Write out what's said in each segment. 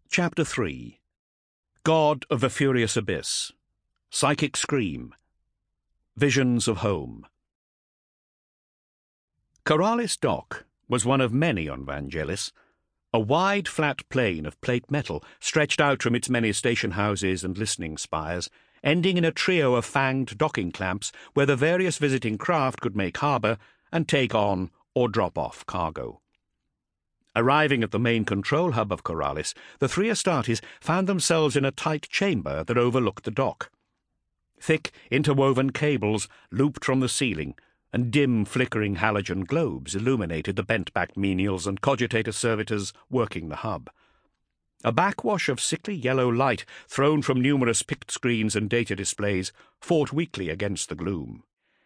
Chapter 3. God of the Furious Abyss. Psychic Scream. Visions of Home. Keralis Dock was one of many on Vangelis, a wide, flat plain of plate metal stretched out from its many station houses and listening spires, ending in a trio of fanged docking clamps where the various visiting craft could make harbour and take on or drop off cargo. Arriving at the main control hub of Keralis, the three Astartes found themselves in a tight chamber that overlooked the dock. Thick, interwoven cables looped from the ceiling, and dim, flickering halogen globes illuminated the bent-backed menials and cogitator servitors working the hub. A backwash of sickly yellow light thrown from numerous pict screens and data displays fought weakly against the gloom.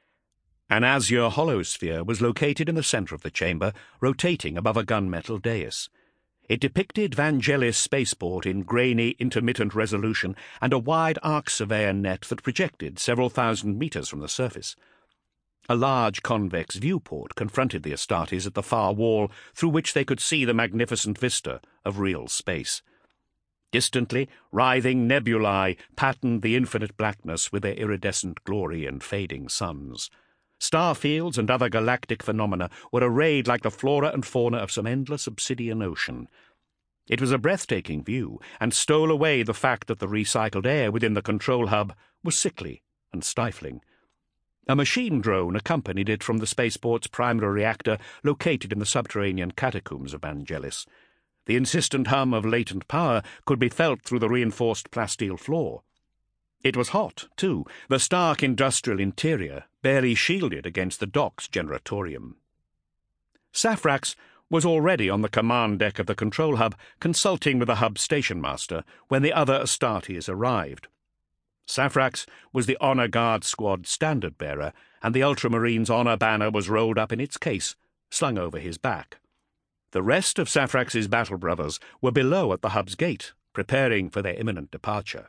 An azure holosphere was located in the centre of the chamber, rotating above a gunmetal dais. It depicted Vangelis spaceport in grainy, intermittent resolution and a wide arc surveyor net that projected several thousand metres from the surface. A large convex viewport confronted the Astartes at the far wall, through which they could see the magnificent vista of real space. Distantly, writhing nebulae patterned the infinite blackness with their iridescent glory and fading suns. Star fields and other galactic phenomena were arrayed like the flora and fauna of some endless obsidian ocean. It was a breathtaking view, and stole away the fact that the recycled air within the control hub was sickly and stifling. A machine drone accompanied it from the spaceport's primary reactor located in the subterranean catacombs of Vangelis. The insistent hum of latent power could be felt through the reinforced plasteel floor. It was hot, too, the stark industrial interior barely shielded against the dock's generatorium. Saphrax was already on the command deck of the control hub, consulting with the hub station master when the other Astartes arrived. Saphrax was the Honor Guard Squad standard-bearer, and the Ultramarines' honor banner was rolled up in its case, slung over his back. The rest of Saphrax's battle brothers were below at the hub's gate, preparing for their imminent departure.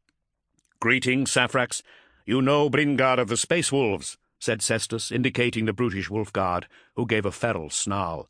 "Greetings, Saphrax. You know Bringard of the Space Wolves," said Cestus, indicating the brutish wolf guard, who gave a feral snarl.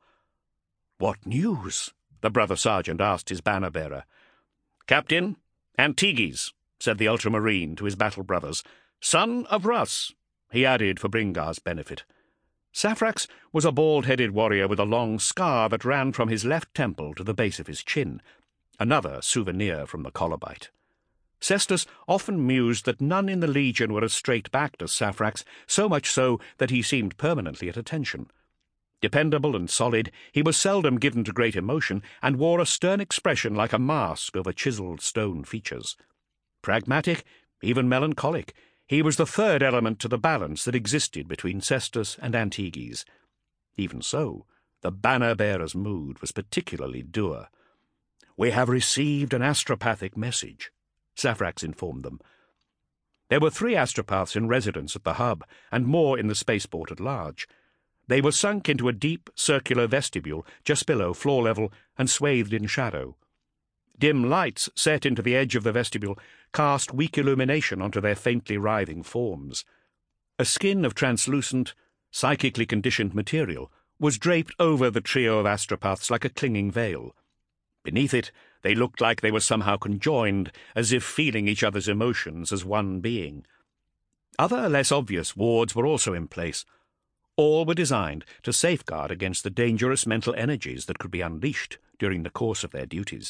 "What news?" the brother sergeant asked his banner-bearer. "Captain, Antiges," said the Ultramarine to his battle brothers. "Son of Russ," he added for Bringard's benefit. Saphrax was a bald-headed warrior with a long scar that ran from his left temple to the base of his chin, another souvenir from the Colobite. Cestus often mused that none in the Legion were as straight-backed as Saphrax, so much so that he seemed permanently at attention. Dependable and solid, he was seldom given to great emotion, and wore a stern expression like a mask over chiselled stone features. Pragmatic, even melancholic, he was the third element to the balance that existed between Cestus and Antiges. Even so, the banner-bearer's mood was particularly dour. "We have received an astropathic message," Saphrax informed them. There were 3 astropaths in residence at the hub, and more in the spaceport at large. They were sunk into a deep, circular vestibule just below floor level and swathed in shadow. Dim lights set into the edge of the vestibule cast weak illumination onto their faintly writhing forms. A skin of translucent, psychically conditioned material was draped over the trio of astropaths like a clinging veil. Beneath it, they looked like they were somehow conjoined, as if feeling each other's emotions as one being. Other, less obvious wards were also in place. All were designed to safeguard against the dangerous mental energies that could be unleashed during the course of their duties.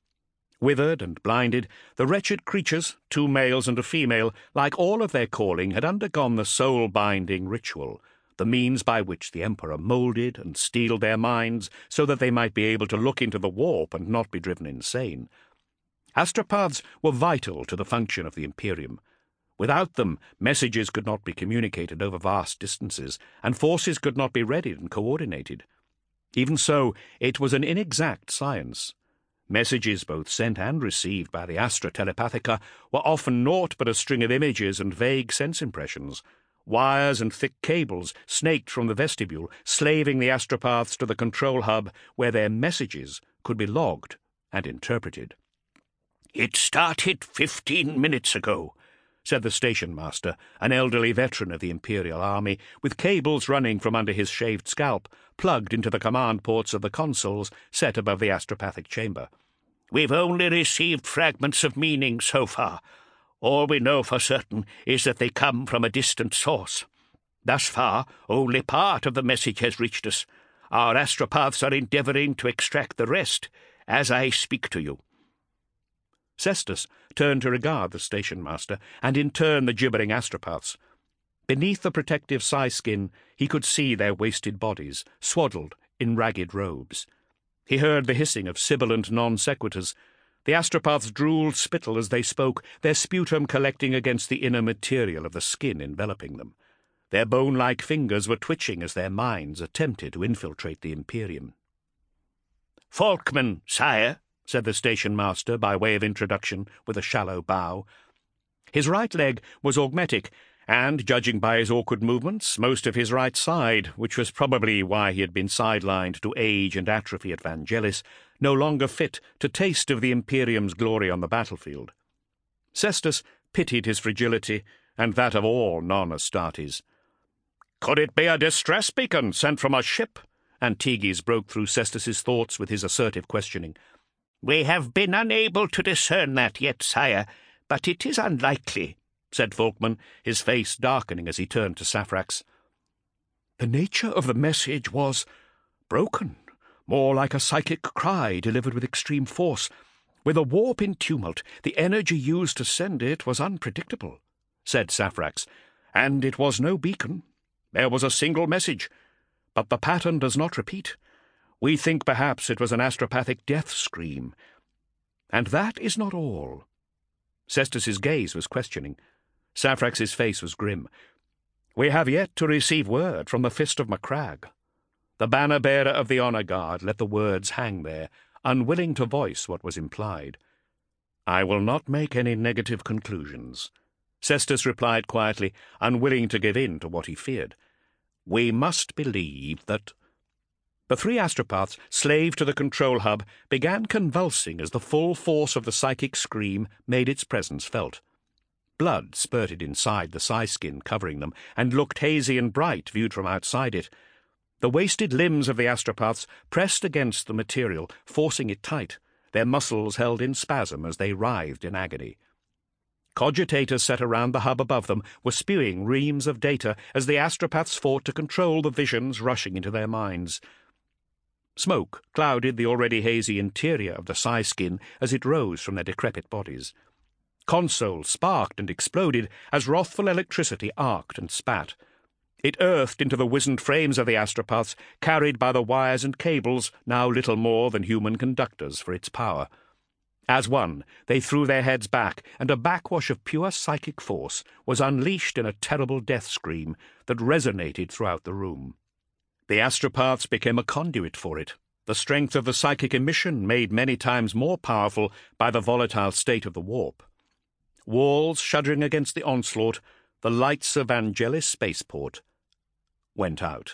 Withered and blinded, the wretched creatures, 2 males and a female, like all of their calling, had undergone the soul-binding ritual, the means by which the Emperor moulded and steeled their minds so that they might be able to look into the warp and not be driven insane. Astropaths were vital to the function of the Imperium. Without them, messages could not be communicated over vast distances, and forces could not be readied and coordinated. Even so, it was an inexact science. Messages both sent and received by the Astra Telepathica were often naught but a string of images and vague sense impressions. Wires and thick cables snaked from the vestibule, slaving the astropaths to the control hub where their messages could be logged and interpreted. "It started 15 minutes ago," said the station master, an elderly veteran of the Imperial Army, with cables running from under his shaved scalp, plugged into the command ports of the consoles set above the astropathic chamber. We've only received fragments of meaning so far. All we know for certain is that they come from a distant source. Thus far, only part of the message has reached us. Our astropaths are endeavouring to extract the rest as I speak to you." Cestus turned to regard the station master, and in turn the gibbering astropaths. Beneath the protective sky-skin he could see their wasted bodies, swaddled in ragged robes. He heard the hissing of sibilant non-sequiturs. The astropaths drooled spittle as they spoke, their sputum collecting against the inner material of the skin enveloping them. Their bone-like fingers were twitching as their minds attempted to infiltrate the Imperium. "Falkman, sire," said the station-master by way of introduction with a shallow bow. His right leg was augmetic, and, judging by his awkward movements, most of his right side, which was probably why he had been sidelined to age and atrophy at Vangelis, no longer fit to taste of the Imperium's glory on the battlefield. Cestus pitied his fragility, and that of all non-Astartes. "Could it be a distress beacon sent from a ship?" Antiges broke through Cestus's thoughts with his assertive questioning. "We have been unable to discern that yet, sire, but it is unlikely," said Falkman, his face darkening as he turned to Saphrax. "The nature of the message was broken, more like a psychic cry delivered with extreme force. With a warp in tumult, the energy used to send it was unpredictable," said Saphrax, "and it was no beacon. There was a single message, but the pattern does not repeat. We think perhaps it was an astropathic death scream. And that is not all." Cestus's gaze was questioning. Saphrax's face was grim. "We have yet to receive word from the Fist of Macragge." The banner-bearer of the Honour Guard let the words hang there, unwilling to voice what was implied. "I will not make any negative conclusions," Cestus replied quietly, unwilling to give in to what he feared. "We must believe that—" The three astropaths, slave to the control hub, began convulsing as the full force of the psychic scream made its presence felt. Blood spurted inside the sky-skin covering them, and looked hazy and bright viewed from outside it. The wasted limbs of the astropaths pressed against the material, forcing it tight, their muscles held in spasm as they writhed in agony. Cogitators set around the hub above them were spewing reams of data as the astropaths fought to control the visions rushing into their minds. Smoke clouded the already hazy interior of the sky-skin as it rose from their decrepit bodies. Consoles sparked and exploded as wrathful electricity arced and spat. It earthed into the wizened frames of the astropaths, carried by the wires and cables, now little more than human conductors for its power. As one, they threw their heads back, and a backwash of pure psychic force was unleashed in a terrible death scream that resonated throughout the room. The astropaths became a conduit for it, the strength of the psychic emission made many times more powerful by the volatile state of the warp. Walls shuddering against the onslaught, the lights of Vangelis spaceport went out.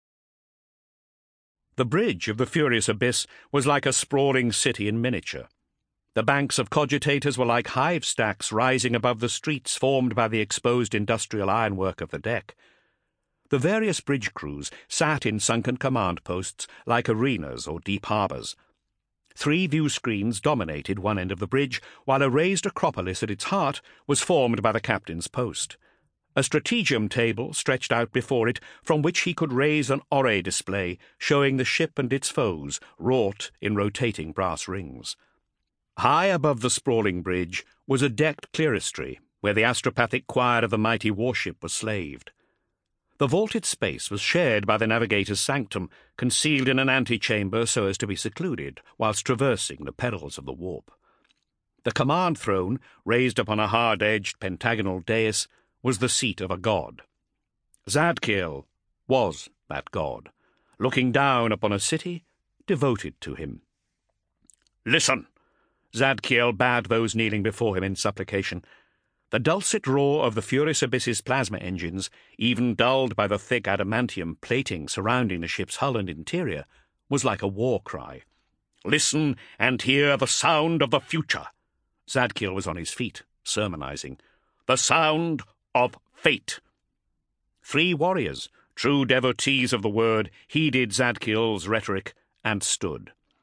The bridge of the furious abyss was like a sprawling city in miniature. The banks of cogitators were like hive stacks rising above the streets formed by the exposed industrial ironwork of the deck. The various bridge crews sat in sunken command posts like arenas or deep harbours. 3 view screens dominated one end of the bridge, while a raised acropolis at its heart was formed by the captain's post. A stratagem table stretched out before it, from which he could raise an orrery display showing the ship and its foes, wrought in rotating brass rings. High above the sprawling bridge was a decked clerestory, where the astropathic choir of the mighty warship was slaved. The vaulted space was shared by the navigator's sanctum, concealed in an antechamber so as to be secluded whilst traversing the perils of the warp. The command throne, raised upon a hard-edged pentagonal dais, was the seat of a god. Zadkiel was that god, looking down upon a city devoted to him. "Listen!" Zadkiel bade those kneeling before him in supplication. The dulcet roar of the furious abyss's plasma engines, even dulled by the thick adamantium plating surrounding the ship's hull and interior, was like a war cry. "Listen and hear the sound of the future." Zadkiel was on his feet, sermonizing. "The sound of fate." 3 warriors, true devotees of the word, heeded Zadkiel's rhetoric and stood.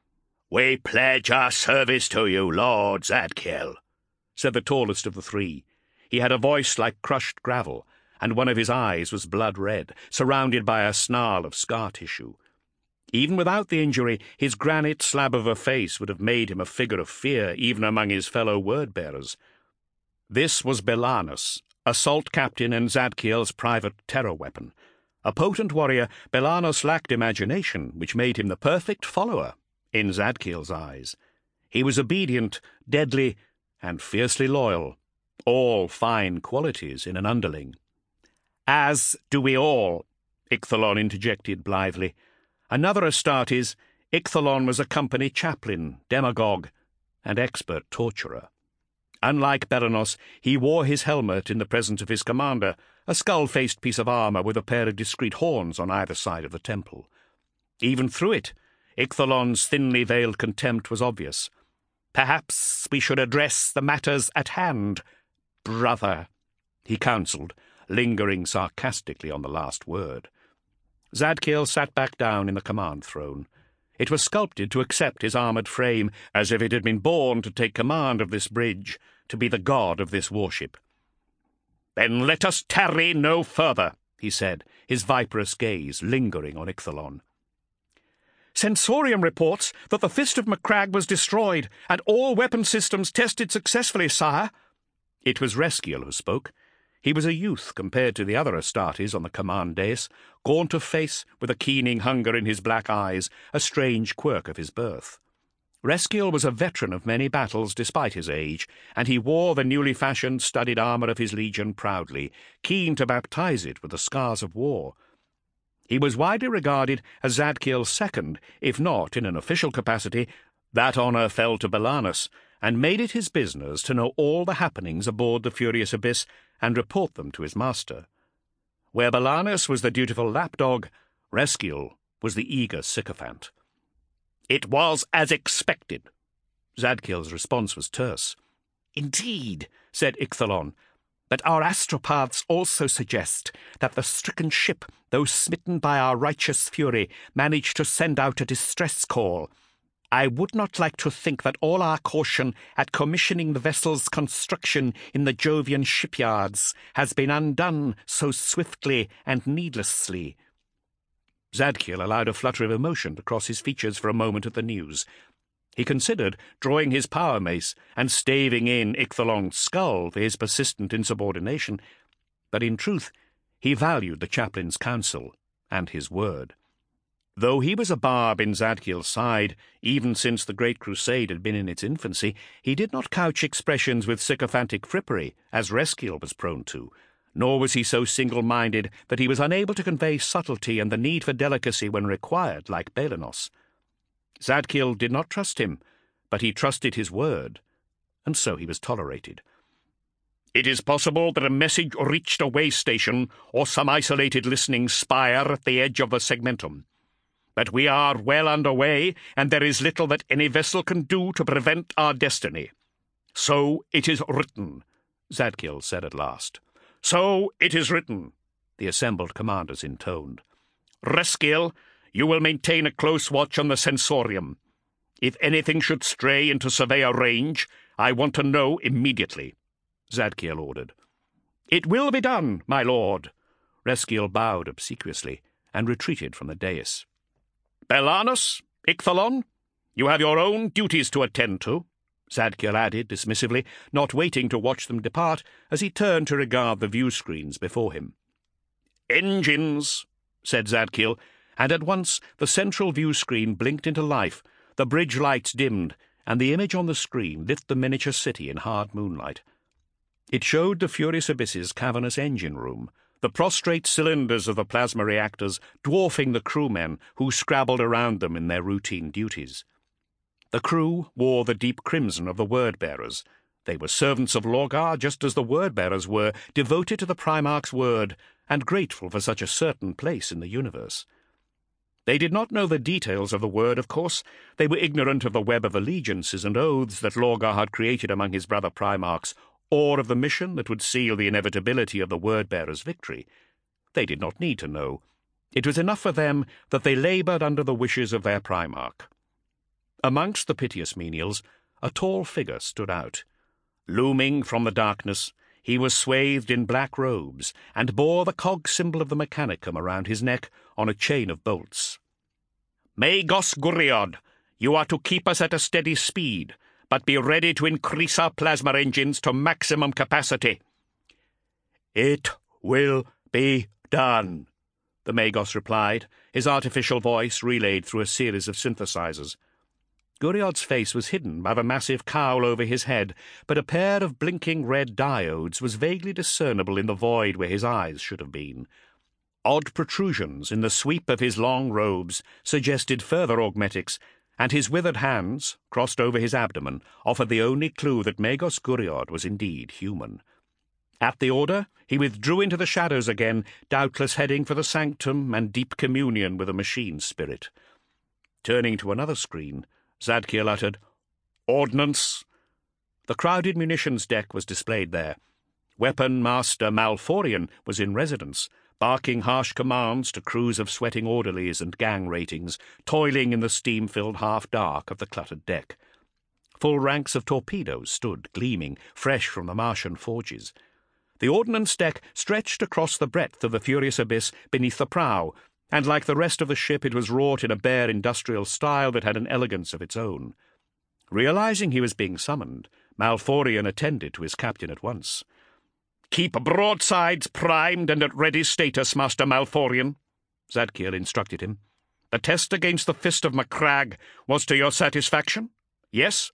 "We pledge our service to you, Lord Zadkiel," said the tallest of the three. He had a voice like crushed gravel, and one of his eyes was blood red, surrounded by a snarl of scar tissue. Even without the injury, his granite slab of a face would have made him a figure of fear even among his fellow word-bearers. This was Belanus, assault captain and Zadkiel's private terror weapon. A potent warrior, Belanus lacked imagination, which made him the perfect follower in Zadkiel's eyes. He was obedient, deadly, and fiercely loyal, all fine qualities in an underling. "As do we all," Ichthalon interjected blithely. Another Astartes, Ichthalon was a company chaplain, demagogue, and expert torturer. Unlike Belanus, he wore his helmet in the presence of his commander, a skull-faced piece of armor with a pair of discreet horns on either side of the temple. Even through it, Ichthalon's thinly veiled contempt was obvious. "Perhaps we should address the matters at hand, brother," he counselled, lingering sarcastically on the last word. Zadkiel sat back down in the command throne. It was sculpted to accept his armoured frame, as if it had been born to take command of this bridge, to be the god of this warship. "Then let us tarry no further," he said, his viperous gaze lingering on Ichthalon. "Sensorium reports that the Fist of Macragge was destroyed, and all weapon systems tested successfully, sire." It was Reskiel who spoke. He was a youth compared to the other Astartes on the command dais, gaunt of face, with a keening hunger in his black eyes, a strange quirk of his birth. Reskiel was a veteran of many battles despite his age, and he wore the newly fashioned studded armour of his legion proudly, keen to baptize it with the scars of war. He was widely regarded as Zadkiel's second, if not in an official capacity. That honour fell to Belanus, and made it his business to know all the happenings aboard the Furious Abyss and report them to his master. Where Belanus was the dutiful lapdog, Reskiel was the eager sycophant. "It was as expected." Zadkiel's response was terse. "Indeed," said Ichthalon, "but our astropaths also suggest that the stricken ship, though smitten by our righteous fury, managed to send out a distress call. I would not like to think that all our caution at commissioning the vessel's construction in the Jovian shipyards has been undone so swiftly and needlessly." Zadkiel allowed a flutter of emotion to cross his features for a moment at the news. He considered drawing his power mace and staving in Ichthalon's skull for his persistent insubordination, but in truth he valued the chaplain's counsel and his word. Though he was a barb in Zadkiel's side, even since the Great Crusade had been in its infancy, he did not couch expressions with sycophantic frippery, as Reskiel was prone to, nor was he so single-minded that he was unable to convey subtlety and the need for delicacy when required, like Belanus. Zadkiel did not trust him, but he trusted his word, and so he was tolerated. "It is possible that a message reached a way station or some isolated listening spire at the edge of the segmentum. But we are well under way, and there is little that any vessel can do to prevent our destiny. So it is written," Zadkiel said at last. "So it is written," the assembled commanders intoned. "Reskiel, you will maintain a close watch on the sensorium. If anything should stray into surveyor range, I want to know immediately," Zadkiel ordered. "It will be done, my lord." Reskiel bowed obsequiously and retreated from the dais. "Belanus, Ichthalon, you have your own duties to attend to," Zadkiel added dismissively, not waiting to watch them depart as he turned to regard the view-screens before him. "Engines," said Zadkiel, and at once the central view-screen blinked into life, the bridge lights dimmed, and the image on the screen lit the miniature city in hard moonlight. It showed the Furious Abyss's cavernous engine room, the prostrate cylinders of the plasma reactors dwarfing the crewmen who scrabbled around them in their routine duties. The crew wore the deep crimson of the word-bearers. They were servants of Lorgar, just as the word-bearers were, devoted to the Primarch's word and grateful for such a certain place in the universe. They did not know the details of the word, of course. They were ignorant of the web of allegiances and oaths that Lorgar had created among his brother Primarchs, or of the mission that would seal the inevitability of the word-bearers' victory. They did not need to know. It was enough for them that they laboured under the wishes of their Primarch. Amongst the piteous menials, a tall figure stood out. Looming from the darkness, he was swathed in black robes and bore the cog symbol of the Mechanicum around his neck on a chain of bolts. "Magos Guriod, you are to keep us at a steady speed, but be ready to increase our plasma engines to maximum capacity." "It will be done," the Magos replied, his artificial voice relayed through a series of synthesizers. Guriod's face was hidden by the massive cowl over his head, but a pair of blinking red diodes was vaguely discernible in the void where his eyes should have been. Odd protrusions in the sweep of his long robes suggested further augmetics, and his withered hands, crossed over his abdomen, offered the only clue that Magos Guriod was indeed human. At the order, he withdrew into the shadows again, doubtless heading for the sanctum and deep communion with a machine spirit. Turning to another screen, Zadkiel uttered, "Ordnance." The crowded munitions deck was displayed there. Weapon Master Malforion was in residence, barking harsh commands to crews of sweating orderlies and gang ratings, toiling in the steam-filled half-dark of the cluttered deck. Full ranks of torpedoes stood, gleaming, fresh from the Martian forges. The ordnance deck stretched across the breadth of the furious abyss beneath the prow, and like the rest of the ship it was wrought in a bare industrial style that had an elegance of its own. Realizing he was being summoned, Malforion attended to his captain at once. "Keep broadsides primed and at ready status, Master Malforion," Zadkiel instructed him. "The test against the fist of Macragge was to your satisfaction? Yes?"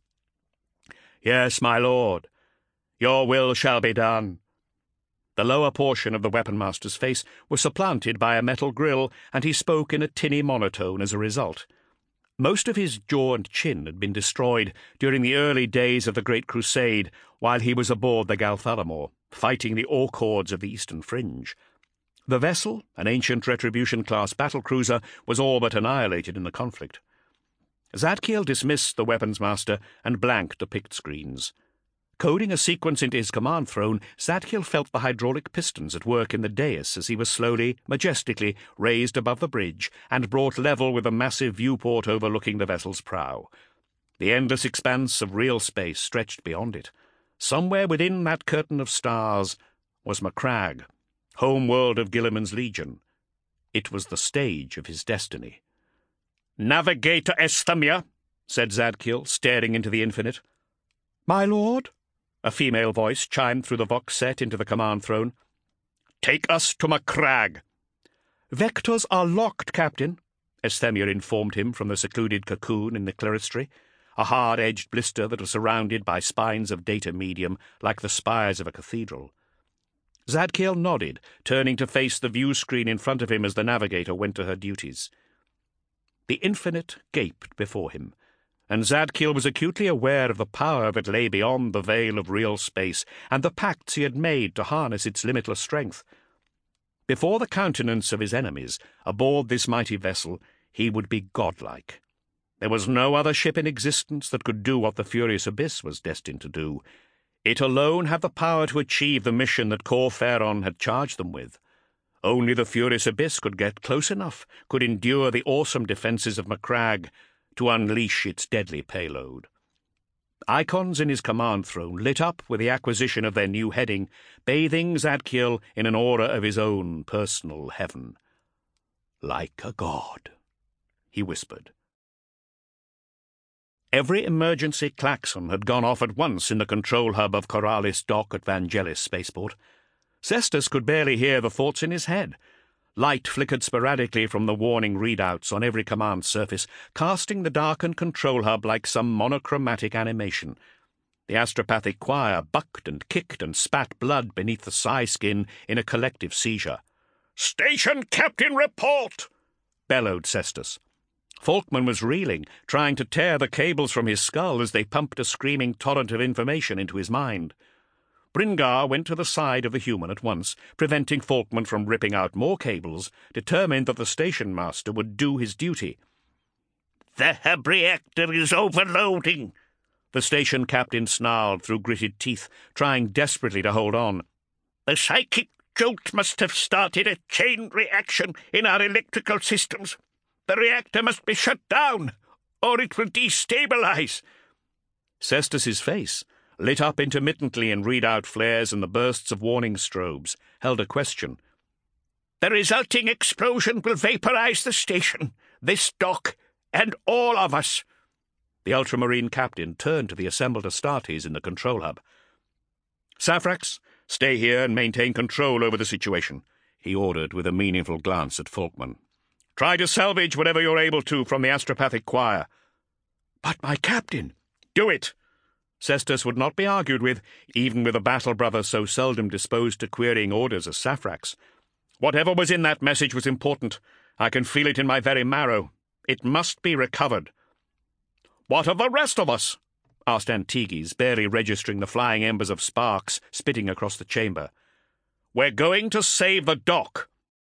"Yes, my lord. Your will shall be done." The lower portion of the weapon-master's face was supplanted by a metal grill, and he spoke in a tinny monotone as a result. Most of his jaw and chin had been destroyed during the early days of the Great Crusade while he was aboard the Galthalamor, fighting the Orchords of the Eastern Fringe. The vessel, an ancient Retribution-class battlecruiser, was all but annihilated in the conflict. Zadkiel dismissed the weapons-master and blanked the pict screens. Coding a sequence into his command throne, Zadkiel felt the hydraulic pistons at work in the dais as he was slowly, majestically raised above the bridge and brought level with a massive viewport overlooking the vessel's prow. The endless expanse of real space stretched beyond it. Somewhere within that curtain of stars was Macragge, home world of Guilliman's Legion. It was the stage of his destiny. "Navigator Esthemia," said Zadkiel, staring into the infinite. "My lord?" A female voice chimed through the vox set into the command throne. "Take us to Macragge." "Vectors are locked, Captain," Esthemia informed him from the secluded cocoon in the clerestory, a hard-edged blister that was surrounded by spines of data medium like the spires of a cathedral. Zadkiel nodded, turning to face the view screen in front of him as the navigator went to her duties. The infinite gaped before him, and Zadkiel was acutely aware of the power that lay beyond the veil of real space and the pacts he had made to harness its limitless strength. Before the countenance of his enemies, aboard this mighty vessel, he would be godlike. There was no other ship in existence that could do what the Furious Abyss was destined to do. It alone had the power to achieve the mission that Kor Phaeron had charged them with. Only the Furious Abyss could get close enough, could endure the awesome defences of Macragge, to unleash its deadly payload. Icons in his command throne lit up with the acquisition of their new heading, bathing Zadkiel in an aura of his own personal heaven. "Like a god," he whispered. Every emergency klaxon had gone off at once in the control hub of Coralis Dock at Vangelis Spaceport. Cestus could barely hear the thoughts in his head. Light flickered sporadically from the warning readouts on every command surface, casting the darkened control hub like some monochromatic animation. The astropathic choir bucked and kicked and spat blood beneath the psi skin in a collective seizure. "Station Captain, report!" bellowed Cestus. Falkman was reeling, trying to tear the cables from his skull as they pumped a screaming torrent of information into his mind. Bringar went to the side of the human at once, preventing Falkman from ripping out more cables, determined that the station master would do his duty. "The hub reactor is overloading," the station captain snarled through gritted teeth, trying desperately to hold on. "The psychic jolt must have started a chain reaction in our electrical systems. The reactor must be shut down, or it will destabilize." Cestus's face, lit up intermittently in readout flares and the bursts of warning strobes, held a question. "The resulting explosion will vaporize the station, this dock, and all of us." The ultramarine captain turned to the assembled Astartes in the control hub. "Saphrax, stay here and maintain control over the situation," he ordered with a meaningful glance at Falkman. "Try to salvage whatever you're able to from the astropathic choir." "But my captain—" "Do it!" Cestus would not be argued with, even with a battle brother so seldom disposed to querying orders as Saphrax. "Whatever was in that message was important. I can feel it in my very marrow. It must be recovered." "What of the rest of us?" asked Antiges, barely registering the flying embers of sparks spitting across the chamber. "We're going to save the dock."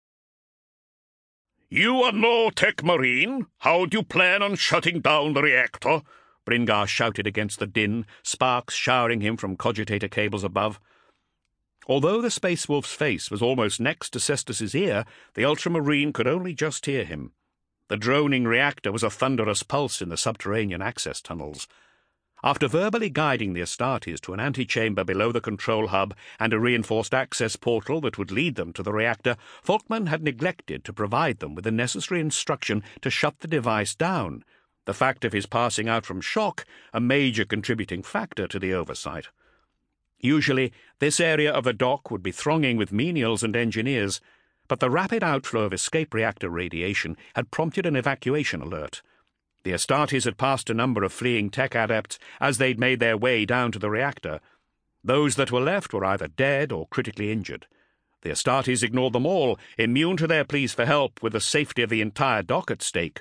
"You are no tech marine. How do you plan on shutting down the reactor?" Bringar shouted against the din, sparks showering him from cogitator cables above. Although the Space Wolf's face was almost next to Cestus's ear, the ultramarine could only just hear him. The droning reactor was a thunderous pulse in the subterranean access tunnels. After verbally guiding the Astartes to an antechamber below the control hub and a reinforced access portal that would lead them to the reactor, Falkman had neglected to provide them with the necessary instruction to shut the device down, the fact of his passing out from shock a major contributing factor to the oversight. Usually, this area of the dock would be thronging with menials and engineers, but the rapid outflow of escape reactor radiation had prompted an evacuation alert. The Astartes had passed a number of fleeing tech adepts as they'd made their way down to the reactor. Those that were left were either dead or critically injured. The Astartes ignored them all, immune to their pleas for help with the safety of the entire dock at stake.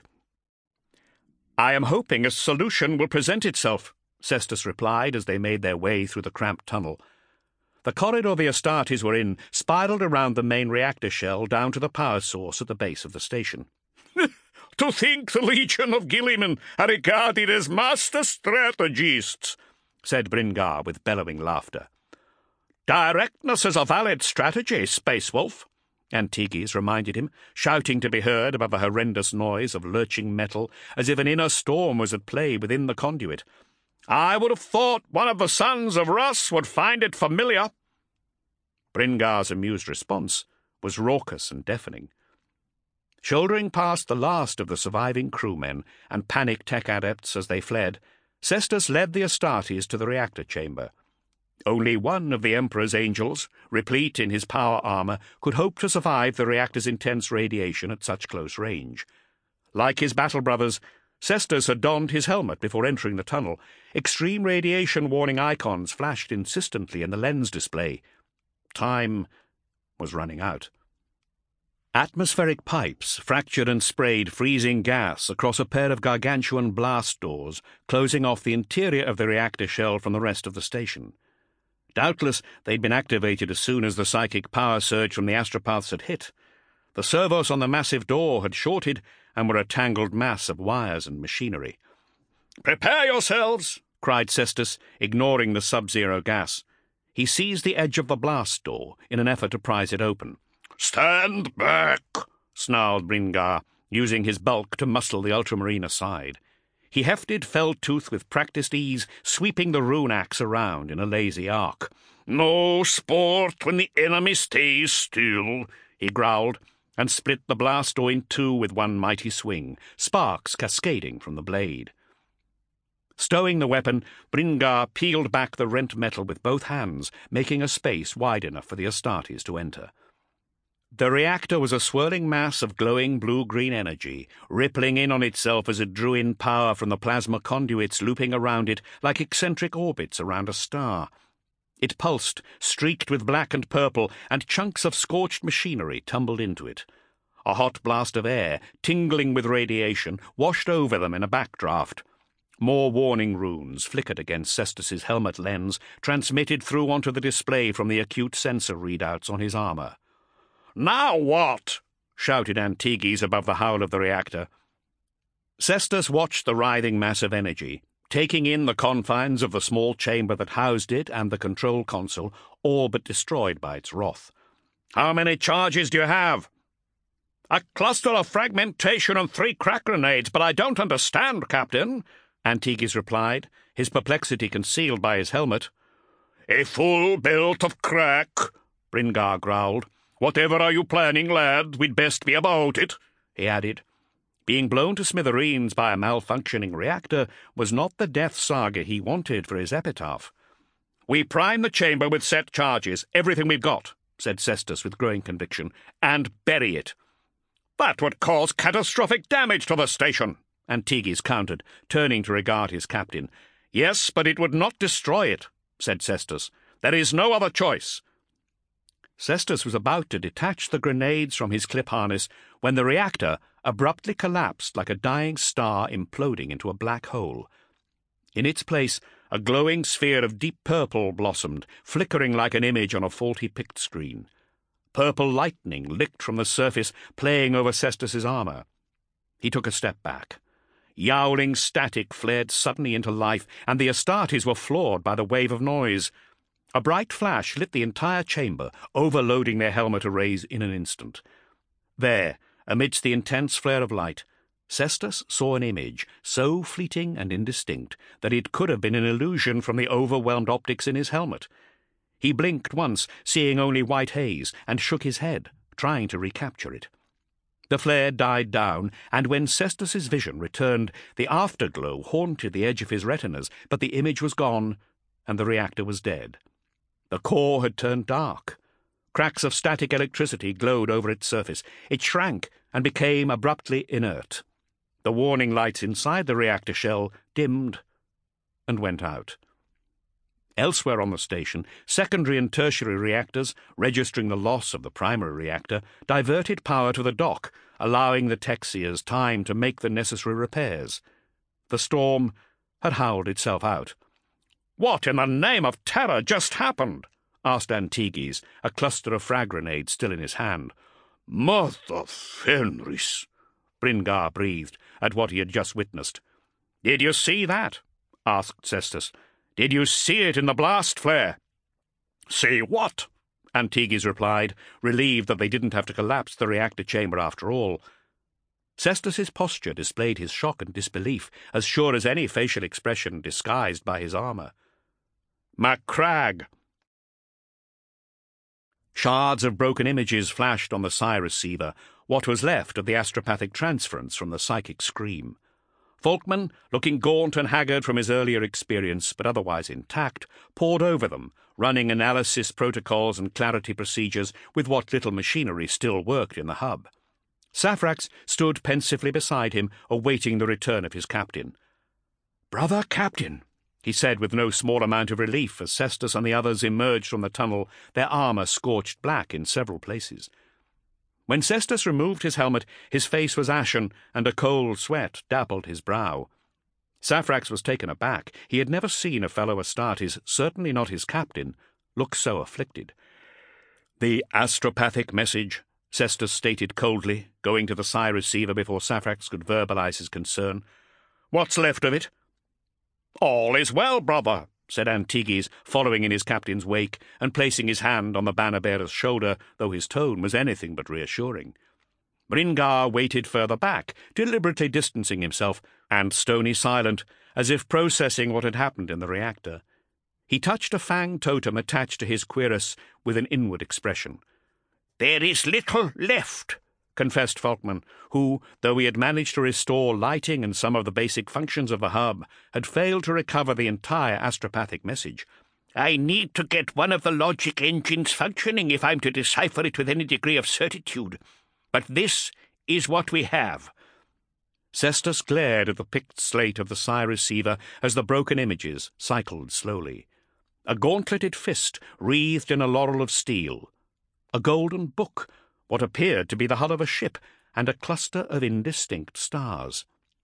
"I am hoping a solution will present itself," Cestus replied as they made their way through the cramped tunnel. The corridor the Astartes were in spiraled around the main reactor shell down to the power source at the base of the station. "To think the Legion of Guilliman are regarded as master strategists," said Bringar with bellowing laughter. "Directness is a valid strategy, Space Wolf," Antiges reminded him, shouting to be heard above a horrendous noise of lurching metal, as if an inner storm was at play within the conduit. "I would have thought one of the sons of Russ would find it familiar." Bringar's amused response was raucous and deafening. Shouldering past the last of the surviving crewmen and panicked tech adepts as they fled, Cestus led the Astartes to the reactor chamber. Only one of the Emperor's angels, replete in his power armor, could hope to survive the reactor's intense radiation at such close range. Like his battle brothers, Cestus had donned his helmet before entering the tunnel. Extreme radiation warning icons flashed insistently in the lens display. Time was running out. Atmospheric pipes fractured and sprayed freezing gas across a pair of gargantuan blast doors, closing off the interior of the reactor shell from the rest of the station. Doubtless they'd been activated as soon as the psychic power surge from the astropaths had hit. The servos on the massive door had shorted and were a tangled mass of wires and machinery. "Prepare yourselves!" cried Cestus, ignoring the sub-zero gas. He seized the edge of the blast door in an effort to prise it open. "Stand back!" snarled Bringar, using his bulk to muscle the ultramarine aside. He hefted Feldtooth with practiced ease, sweeping the rune axe around in a lazy arc. "No sport when the enemy stays still," he growled, and split the blast door in two with one mighty swing, sparks cascading from the blade. Stowing the weapon, Bringar peeled back the rent metal with both hands, making a space wide enough for the Astartes to enter. The reactor was a swirling mass of glowing blue-green energy, rippling in on itself as it drew in power from the plasma conduits looping around it like eccentric orbits around a star. It pulsed, streaked with black and purple, and chunks of scorched machinery tumbled into it. A hot blast of air, tingling with radiation, washed over them in a backdraft. More warning runes flickered against Cestus's helmet lens, transmitted through onto the display from the acute sensor readouts on his armor. "Now what?" shouted Antiges above the howl of the reactor. Cestus watched the writhing mass of energy, taking in the confines of the small chamber that housed it and the control console, all but destroyed by its wrath. "How many charges do you have?" "A cluster of fragmentation and 3 crack grenades, but I don't understand, Captain," Antigues replied, his perplexity concealed by his helmet. "A full belt of crack," Bringar growled. "Whatever are you planning, lad? We'd best be about it," he added. Being blown to smithereens by a malfunctioning reactor was not the death saga he wanted for his epitaph. "We prime the chamber with set charges, everything we've got," said Cestus with growing conviction, "and bury it." "That would cause catastrophic damage to the station," Antigues countered, turning to regard his captain. "Yes, but it would not destroy it," said Cestus. "There is no other choice." Cestus was about to detach the grenades from his clip harness when the reactor abruptly collapsed like a dying star imploding into a black hole. In its place, a glowing sphere of deep purple blossomed, flickering like an image on a faulty pict screen. Purple lightning licked from the surface, playing over Cestus's armor. He took a step back. Yowling static flared suddenly into life, and the Astartes were floored by the wave of noise. A bright flash lit the entire chamber, overloading their helmet arrays in an instant. There, amidst the intense flare of light, Cestus saw an image so fleeting and indistinct that it could have been an illusion from the overwhelmed optics in his helmet. He blinked once, seeing only white haze, and shook his head, trying to recapture it. The flare died down, and when Cestus's vision returned, the afterglow haunted the edge of his retinas, but the image was gone, and the reactor was dead. The core had turned dark. Cracks of static electricity glowed over its surface. It shrank and became abruptly inert. The warning lights inside the reactor shell dimmed and went out. Elsewhere on the station, secondary and tertiary reactors, registering the loss of the primary reactor, diverted power to the dock, allowing the Texiers time to make the necessary repairs. The storm had howled itself out. "What in the name of terror just happened?" asked Antigues, a cluster of frag grenades still in his hand. "Mother Fenris," Bringar breathed at what he had just witnessed. "Did you see that?" asked Cestus. "Did you see it in the blast flare?" "See what?" Antigues replied, relieved that they didn't have to collapse the reactor chamber after all. Cestus's posture displayed his shock and disbelief, as sure as any facial expression disguised by his armor. "Macragge!" Shards of broken images flashed on the psi receiver, what was left of the astropathic transference from the psychic scream. Folkman, looking gaunt and haggard from his earlier experience, but otherwise intact, pored over them, running analysis protocols and clarity procedures with what little machinery still worked in the hub. Saphrax stood pensively beside him, awaiting the return of his captain. "Brother Captain," he said with no small amount of relief as Cestus and the others emerged from the tunnel, their armor scorched black in several places. When Cestus removed his helmet, his face was ashen, and a cold sweat dappled his brow. Saphrax was taken aback. He had never seen a fellow Astartes, certainly not his captain, look so afflicted. "The astropathic message," Cestus stated coldly, going to the psi receiver before Saphrax could verbalize his concern. "What's left of it?" "All is well, brother," said Antigues, following in his captain's wake and placing his hand on the banner-bearer's shoulder, though his tone was anything but reassuring. Bringar waited further back, deliberately distancing himself, and stony silent, as if processing what had happened in the reactor. He touched a fang totem attached to his cuirass with an inward expression. "There is little left," confessed Folkman, who, though he had managed to restore lighting and some of the basic functions of the hub, had failed to recover the entire astropathic message. "I need to get one of the logic engines functioning if I'm to decipher it with any degree of certitude. But this is what we have." Cestus glared at the picked slate of the psi receiver as the broken images cycled slowly. A gauntleted fist wreathed in a laurel of steel. A golden book, what appeared to be the hull of a ship, and a cluster of indistinct stars.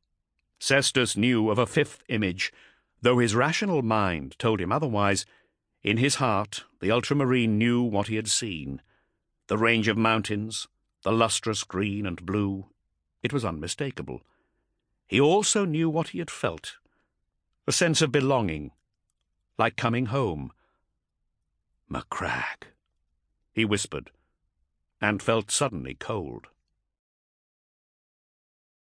Cestus knew of a fifth image, though his rational mind told him otherwise. In his heart, the ultramarine knew what he had seen. The range of mountains, the lustrous green and blue, it was unmistakable. He also knew what he had felt, a sense of belonging, like coming home. "Macragge," he whispered, and felt suddenly cold.